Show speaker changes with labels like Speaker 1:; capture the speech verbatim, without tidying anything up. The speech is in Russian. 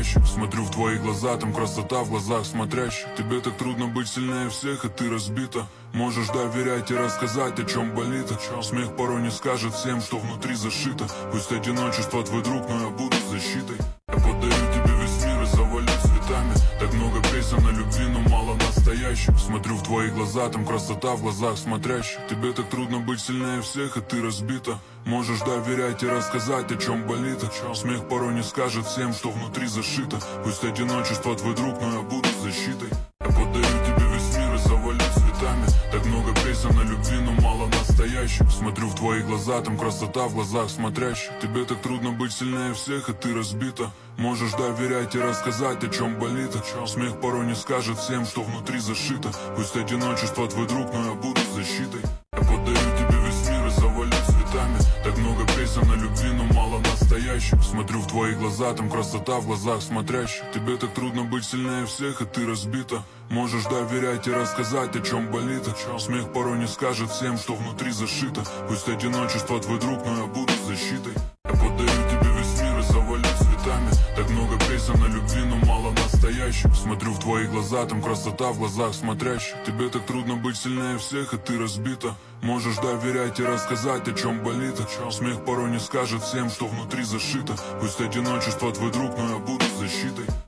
Speaker 1: настоящих. Смотрю в твои глаза, там красота в глазах смотрящих. Тебе так трудно быть сильнее всех, и ты разбита. Можешь доверять и рассказать, о чем болит. Смех порой не скажет всем, что внутри зашито. Пусть одиночество твой друг, но я буду защитой. Я подарю тебе весь мир и завалю цветами. Так много песен о любви, но мало настоящих. Смотрю в твои глаза, там красота в глазах смотрящих. Тебе так трудно быть сильнее всех, и ты разбита. Можешь доверять и рассказать, о чем болит. Смех порой не скажет всем, что внутри зашито. Пусть одиночество твой друг, но я буду защитой. Я подарю тебе весь мир и завалю цветами. Так много песен о любви, но мало настоящих. Смотрю в твои глаза, там красота в глазах смотрящих. Тебе так трудно быть сильнее всех, и ты разбита. Можешь доверять и рассказать, о чем болит. Смех порой не скажет всем, что внутри зашито. Пусть одиночество твой друг, но я буду защитой. Я подарю тебе весь мир и завалю цветами. Так много песен о любви, но мало настоящих. Смотрю в твои глаза, там красота в глазах смотрящих. Тебе так трудно быть сильнее всех, и ты разбита. Можешь доверять и рассказать, о чем болит. Смех порой не скажет всем, что внутри зашито. Пусть одиночество твой друг, но я буду защитой. Я подарю тебе весь мир и завалю цветами. Так много песен о любви, но мало настоящих. Смотрю в твои глаза, там красота в глазах смотрящих. Тебе так трудно быть сильнее всех, и ты разбита. Можешь доверять и рассказать, о чем болит. Смех порой не скажет всем, что внутри зашито. Пусть одиночество твой друг, но я буду защитой.